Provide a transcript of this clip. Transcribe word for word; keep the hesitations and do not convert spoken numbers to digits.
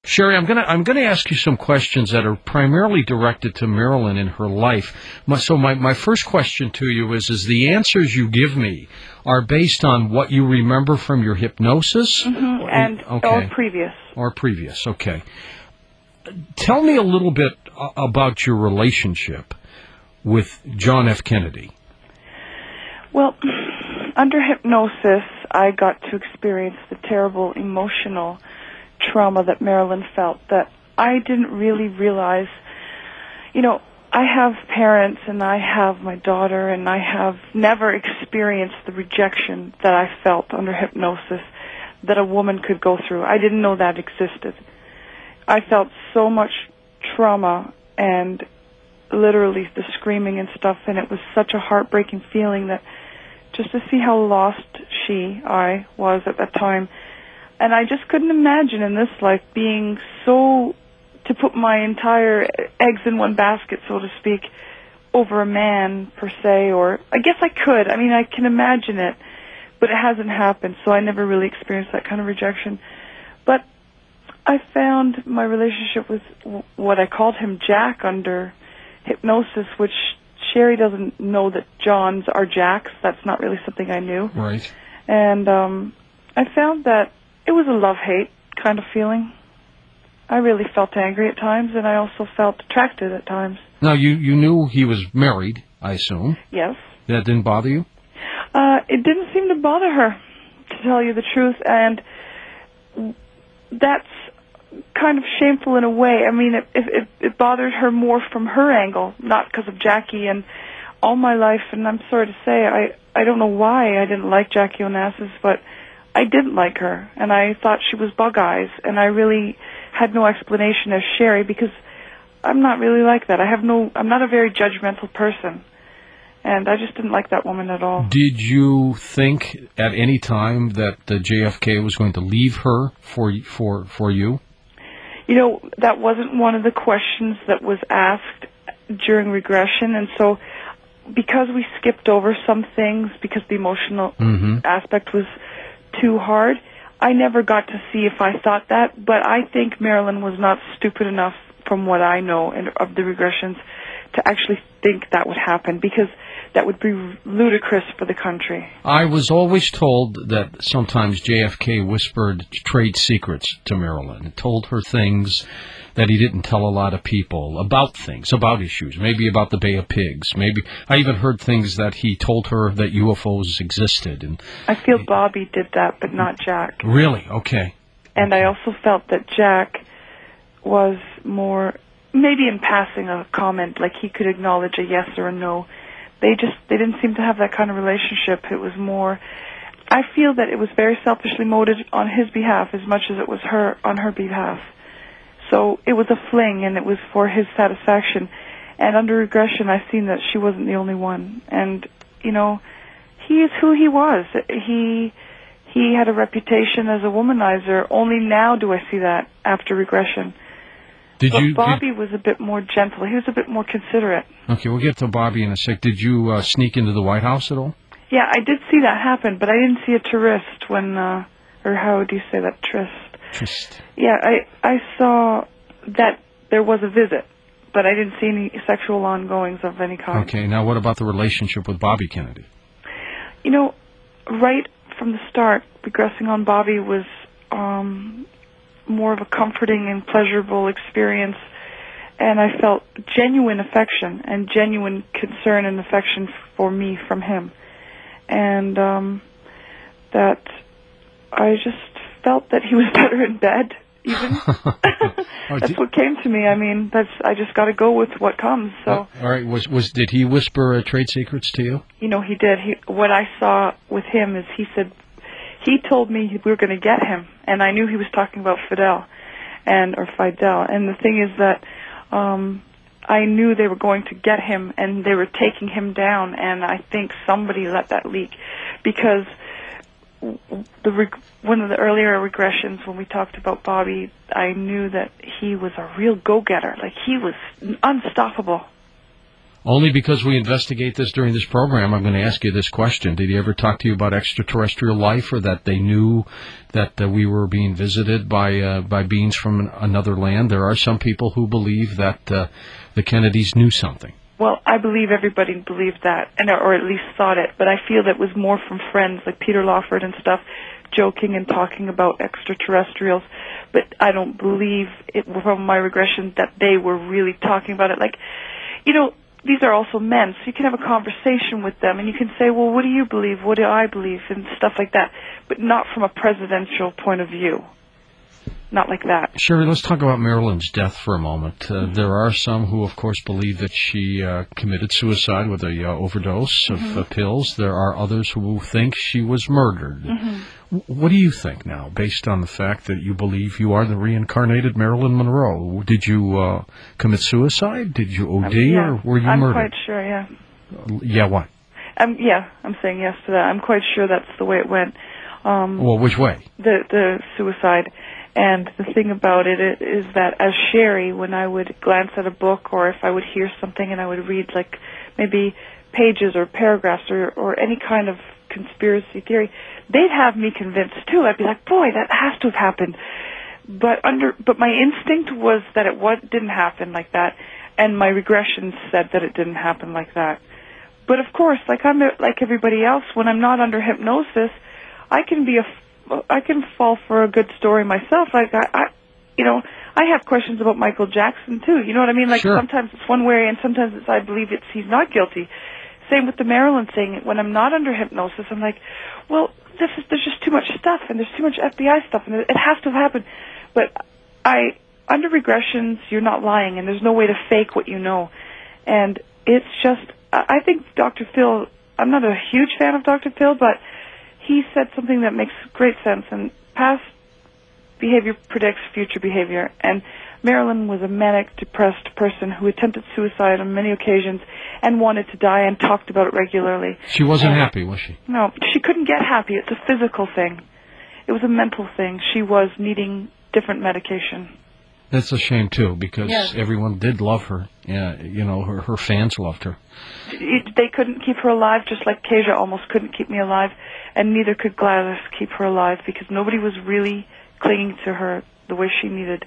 Sherry, I'm gonna I'm gonna ask you some questions that are primarily directed to Marilyn in her life. My, so my, my first question to you is: is the answers you give me are based on what you remember from your hypnosis, mm-hmm. and okay. or previous, or previous? Okay. Tell me a little bit about your relationship with John F. Kennedy. Well, under hypnosis, I got to experience the terrible emotional trauma that Marilyn felt that I didn't really realize. You know, I have parents and I have my daughter, and I have never experienced the rejection that I felt under hypnosis that a woman could go through. I didn't know that existed. I felt so much trauma and literally the screaming and stuff, and it was such a heartbreaking feeling that just to see how lost she, I, was at that time. And I just couldn't imagine in this life being so, to put my entire eggs in one basket, so to speak, over a man, per se, or I guess I could. I mean, I can imagine it, but it hasn't happened, so I never really experienced that kind of rejection. But I found my relationship with what I called him Jack under hypnosis, which Sherry doesn't know that Johns are Jacks. That's not really something I knew. Right. And um, I found that it was a love-hate kind of feeling. I really felt angry at times, and I also felt attracted at times. Now, you, you knew he was married, I assume. Yes. That didn't bother you? Uh, it didn't seem to bother her, to tell you the truth, and that's kind of shameful in a way. I mean, it, it, it bothered her more from her angle, not because of Jackie. And all my life, and I'm sorry to say, I, I don't know why I didn't like Jackie Onassis, but I didn't like her, and I thought she was bug eyes, and I really had no explanation as Sherry, because I'm not really like that. I have no, I'm not a very judgmental person, and I just didn't like that woman at all. Did you think at any time that the J F K was going to leave her for for for you? You know, that wasn't one of the questions that was asked during regression, and so because we skipped over some things, because the emotional mm-hmm. aspect was too hard, I never got to see if I thought that, but I think Marilyn was not stupid enough, from what I know in, of the regressions, to actually think that would happen, because that would be ludicrous for the country. I was always told that sometimes J F K whispered trade secrets to Marilyn, told her things that he didn't tell a lot of people about things, about issues, maybe about the Bay of Pigs. Maybe I even heard things that he told her that U F Os existed. And I feel Bobby did that, but not Jack. Really? Okay. And I also felt that Jack was more, maybe in passing a comment, like he could acknowledge a yes or a no. They just, they didn't seem to have that kind of relationship. It was more, I feel that it was very selfishly motivated on his behalf as much as it was her on her behalf. So it was a fling, and it was for his satisfaction. And under regression, I've seen that she wasn't the only one. And, you know, he is who he was. He he had a reputation as a womanizer. Only now do I see that after regression. Did but you, Bobby did... was a bit more gentle. He was a bit more considerate. Okay, we'll get to Bobby in a sec. Did you uh, sneak into the White House at all? Yeah, I did see that happen, but I didn't see a tourist when, uh, or how do you say that, tryst? Tryst. Yeah, I, I saw that there was a visit, but I didn't see any sexual ongoings of any kind. Okay, now what about the relationship with Bobby Kennedy? You know, right from the start, regressing on Bobby was um, more of a comforting and pleasurable experience, and I felt genuine affection and genuine concern and affection for me from him. And um, that I just felt that he was better in bed, even. oh, that's did... what came to me. I mean, that's I just got to go with what comes. So, uh, all right. Was was did he whisper uh, trade secrets to you? You know, he did. He what I saw with him is he said he told me we were going to get him, and I knew he was talking about Fidel, and or Fidel. And the thing is that um, I knew they were going to get him, and they were taking him down. And I think somebody let that leak, because the reg- one of the earlier regressions when we talked about Bobby, I knew that he was a real go-getter. Like, he was unstoppable. Only because we investigate this during this program, I'm going to ask you this question. Did he ever talk to you about extraterrestrial life, or that they knew that uh, we were being visited by uh, by beings from an, another land? There are some people who believe that uh, the Kennedys knew something. Well, I believe everybody believed that, and or at least thought it, but I feel that was more from friends like Peter Lawford and stuff, joking and talking about extraterrestrials, but I don't believe it from my regression that they were really talking about it. Like, you know, these are also men, so you can have a conversation with them, and you can say, well, what do you believe, what do I believe, and stuff like that, but not from a presidential point of view. Not like that. Sherry, let's talk about Marilyn's death for a moment. Uh, mm-hmm. There are some who, of course, believe that she uh, committed suicide with a uh, overdose of mm-hmm. uh, pills. There are others who think she was murdered. Mm-hmm. W- what do you think now, based on the fact that you believe you are the reincarnated Marilyn Monroe? Did you uh, commit suicide? Did you O D, um, yeah. or were you I'm murdered? I'm quite sure, yeah. Uh, yeah, what? Um, yeah, I'm saying yes to that. I'm quite sure that's the way it went. Um, well, which way? The the suicide. And the thing about it is that as Sherry, when I would glance at a book or if I would hear something and I would read like maybe pages or paragraphs or, or any kind of conspiracy theory, they'd have me convinced too. I'd be like, boy, that has to have happened. But under, but my instinct was that it was, didn't happen like that, and my regression said that it didn't happen like that. But of course, like I'm like everybody else, when I'm not under hypnosis, I can be a I can fall for a good story myself. Like I, I, you know, I have questions about Michael Jackson too. You know what I mean? Like sure. Sometimes it's one way, and sometimes it's I believe it's he's not guilty. Same with the Marilyn thing. When I'm not under hypnosis, I'm like, well, this is there's just too much stuff, and there's too much F B I stuff, and it has to have happened. But I, under regressions, you're not lying, and there's no way to fake what you know. And it's just, I think Doctor Phil. I'm not a huge fan of Doctor Phil, but he said something that makes great sense, and past behavior predicts future behavior. And Marilyn was a manic, depressed person who attempted suicide on many occasions and wanted to die and talked about it regularly. She wasn't and, happy, was she? No, she couldn't get happy. It's a physical thing. It was a mental thing. She was needing different medication. That's a shame, too, because yes. everyone did love her. Yeah, you know, her, her fans loved her. They couldn't keep her alive, just like Kasia almost couldn't keep me alive, and neither could Gladys keep her alive, because nobody was really clinging to her the way she needed.